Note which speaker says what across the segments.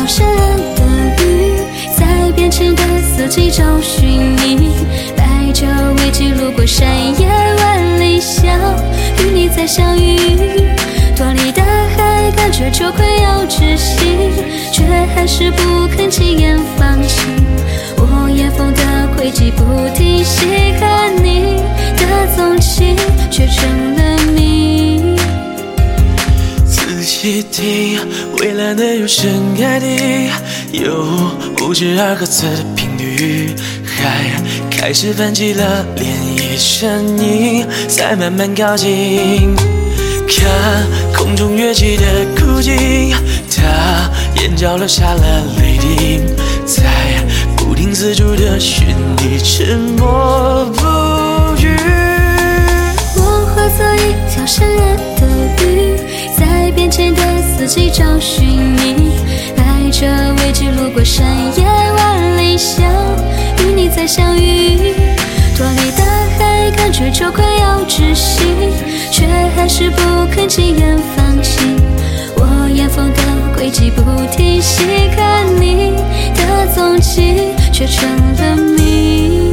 Speaker 1: 条深蓝的鱼，在变迁的四季找寻你。带着危机路过山野万里香，与你再相遇。多离大海，感觉就快要窒息，却还是不肯轻言放弃。我眼缝的轨迹不停细看你的踪迹，却成了谜。
Speaker 2: 仔细听，蔚蓝的有深海底，有52赫兹的频率，海开始泛起了涟漪声音，在慢慢靠近。看空中跃起的哭泣，它眼角落下了泪滴，在不停四处的寻你，沉默不语。
Speaker 1: 我化作一条深蓝的鱼，在变迁的四季找寻你。带着危机路过山野万里香，与你再相遇。多离大海，感觉就快要窒息，却还是不肯轻言放弃。我眼缝的轨迹不停细看你的踪迹，却成了谜。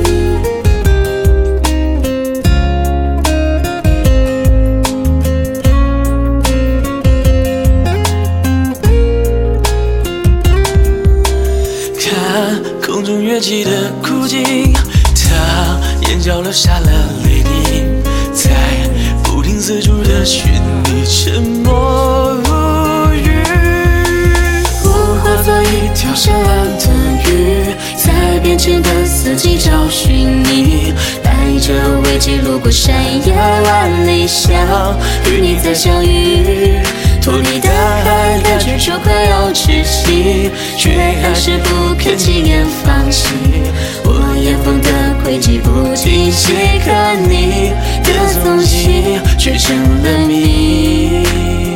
Speaker 2: 看空中跃起的哭泣，它眼角落下了泪滴，在不停四处的寻你，沉默不语。
Speaker 1: 我化作一条深蓝的鱼，在变迁的四季找寻你。带着危机路过山野万里香，与你再相遇。脱离大海，感觉就快要窒息，却还是不肯轻言放弃。我眼缝的轨迹不停细看你的踪迹，却成了谜。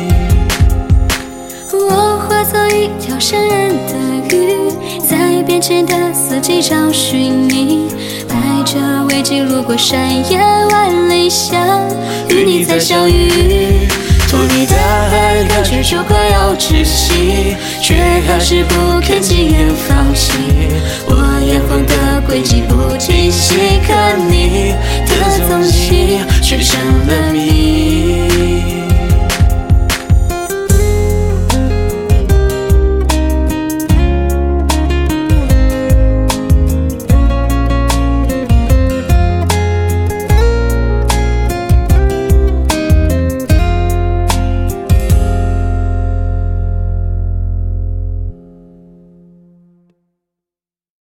Speaker 1: 我化作一条深蓝的鱼，在变迁的四季找寻你。带着危机路过山野万里香，与你再相遇。脱离大海，感觉就快要窒息，却还是不肯轻言放弃。我眼缝的轨迹不停细看你的踪迹，却成了谜。